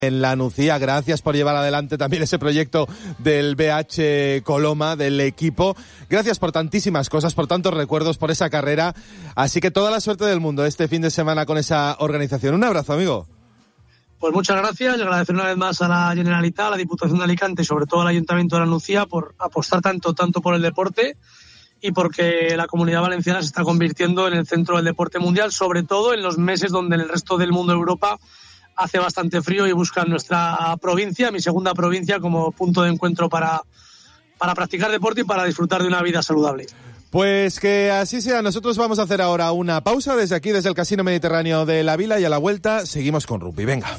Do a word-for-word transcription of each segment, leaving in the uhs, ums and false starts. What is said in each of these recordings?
en la Nucía. Gracias por llevar adelante también ese proyecto del B H Coloma, del equipo. Gracias por tantísimas cosas, por tantos recuerdos, por esa carrera. Así que toda la suerte del mundo este fin de semana con esa organización. Un abrazo, amigo. Pues muchas gracias y agradecer una vez más a la Generalitat, a la Diputación de Alicante y sobre todo al Ayuntamiento de la Nucía por apostar tanto, tanto por el deporte y porque la Comunidad Valenciana se está convirtiendo en el centro del deporte mundial, sobre todo en los meses donde en el resto del mundo de Europa hace bastante frío y buscan nuestra provincia, mi segunda provincia, como punto de encuentro para, para practicar deporte y para disfrutar de una vida saludable. Pues que así sea. Nosotros vamos a hacer ahora una pausa desde aquí, desde el Casino Mediterráneo de La Vila, y a la vuelta seguimos con rugby. Venga.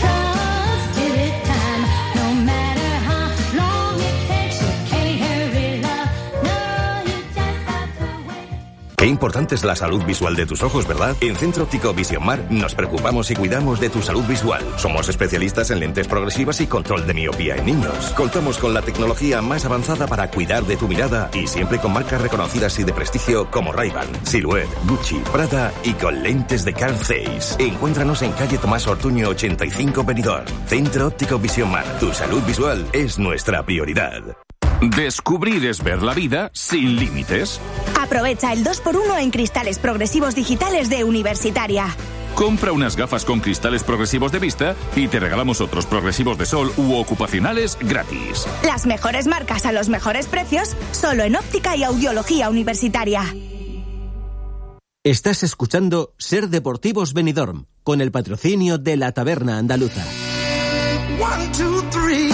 Qué importante es la salud visual de tus ojos, ¿verdad? En Centro Óptico Vision Mar nos preocupamos y cuidamos de tu salud visual. Somos especialistas en lentes progresivas y control de miopía en niños. Contamos con la tecnología más avanzada para cuidar de tu mirada y siempre con marcas reconocidas y de prestigio como Ray-Ban, Silhouette, Gucci, Prada y con lentes de Carl Zeiss. Encuéntranos en calle Tomás Ortuño ochenta y cinco, Benidorm. Centro Óptico Vision Mar. Tu salud visual es nuestra prioridad. Descubrir es ver la vida sin límites. Aprovecha el dos por uno en cristales progresivos digitales de Universitaria. Compra unas gafas con cristales progresivos de vista y te regalamos otros progresivos de sol u ocupacionales gratis. Las mejores marcas a los mejores precios, solo en Óptica y Audiología Universitaria. Estás escuchando Ser Deportivos Benidorm, con el patrocinio de la Taberna Andaluza. One, two, three.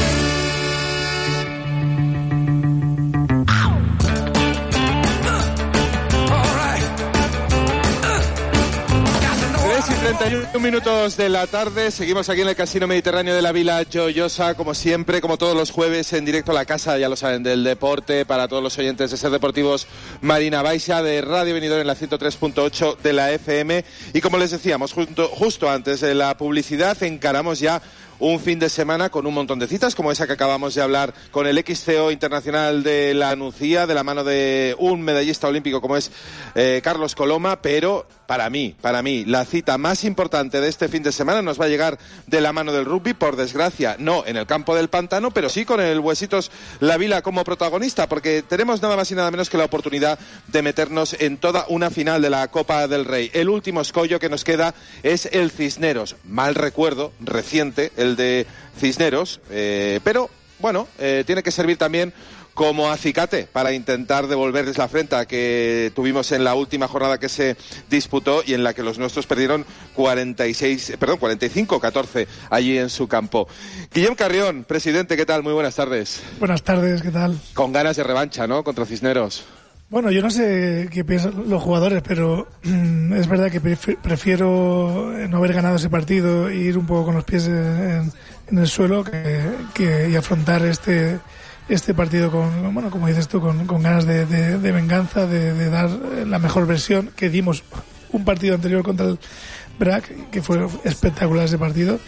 treinta y uno minutos de la tarde, seguimos aquí en el Casino Mediterráneo de la Vila Joyosa, como siempre, como todos los jueves, en directo a la casa, ya lo saben, del deporte, para todos los oyentes de Ser Deportivos Marina Baixa, de Radio Benidorm en la ciento tres punto ocho de la F M, y como les decíamos, justo, justo antes de la publicidad, encaramos ya un fin de semana con un montón de citas, como esa que acabamos de hablar con el ex C E O internacional de la Nucía, de la mano de un medallista olímpico como es eh, Carlos Coloma, pero para mí, para mí, la cita más importante de este fin de semana nos va a llegar de la mano del rugby, por desgracia, no en el campo del Pantano, pero sí con el Huesitos La Vila como protagonista, porque tenemos nada más y nada menos que la oportunidad de meternos en toda una final de la Copa del Rey. El último escollo que nos queda es el Cisneros, mal recuerdo, reciente, el de Cisneros, eh, pero bueno, eh, tiene que servir también como acicate para intentar devolverles la afrenta que tuvimos en la última jornada que se disputó y en la que los nuestros perdieron cuarenta y seis, perdón, cuarenta y cinco a catorce allí en su campo. Guillem Carrión, presidente, ¿qué tal? Muy buenas tardes. Buenas tardes, ¿qué tal? Con ganas de revancha, ¿no? Contra Cisneros. Bueno, yo no sé qué piensan los jugadores, pero mm, es verdad que prefiero no haber ganado ese partido e ir un poco con los pies en, en el suelo que, que y afrontar este este partido con, bueno, como dices tú, con, con ganas de, de, de venganza, de, de dar la mejor versión que dimos un partido anterior contra el B R A C, que fue espectacular ese partido,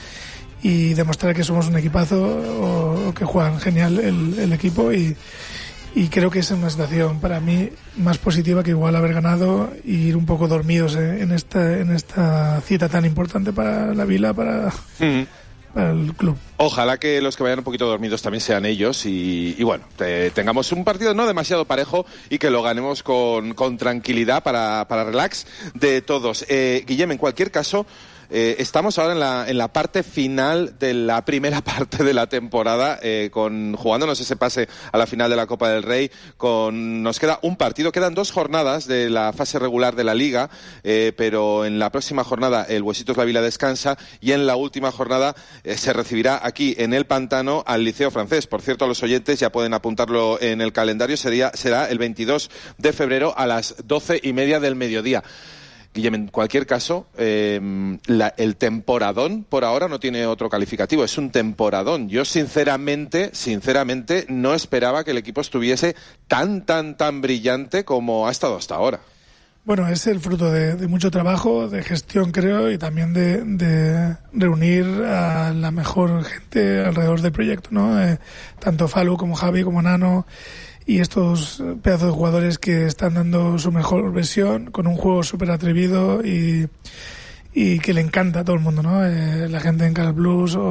y demostrar que somos un equipazo o, o que juegan genial el, el equipo, y Y creo que es una situación para mí más positiva que igual haber ganado y ir un poco dormidos en esta en esta cita tan importante para la Vila, para, mm. para el club. Ojalá que los que vayan un poquito dormidos también sean ellos y, y bueno, te, tengamos un partido no demasiado parejo y que lo ganemos con, con tranquilidad para, para relax de todos. Eh, Guillem, en cualquier caso, Eh, estamos ahora en la, en la parte final de la primera parte de la temporada, eh, con jugándonos ese pase a la final de la Copa del Rey. Con, nos queda un partido, quedan dos jornadas de la fase regular de la Liga, eh, pero en la próxima jornada el Huesitos La Vila descansa y en la última jornada eh, se recibirá aquí en el Pantano al Liceo Francés. Por cierto, los oyentes ya pueden apuntarlo en el calendario, sería, será el veintidós de febrero a las doce y media del mediodía. Guillem, en cualquier caso, eh, la, el temporadón por ahora no tiene otro calificativo, es un temporadón. Yo sinceramente, sinceramente no esperaba que el equipo estuviese tan, tan, tan brillante como ha estado hasta ahora. Bueno, es el fruto de, de mucho trabajo, de gestión, creo, y también de, de reunir a la mejor gente alrededor del proyecto, ¿no? Eh, tanto Falu como Javi como Nano, y estos pedazos de jugadores que están dando su mejor versión, con un juego súper atrevido y, y que le encanta a todo el mundo, ¿no? Eh, la gente en Canal Plus o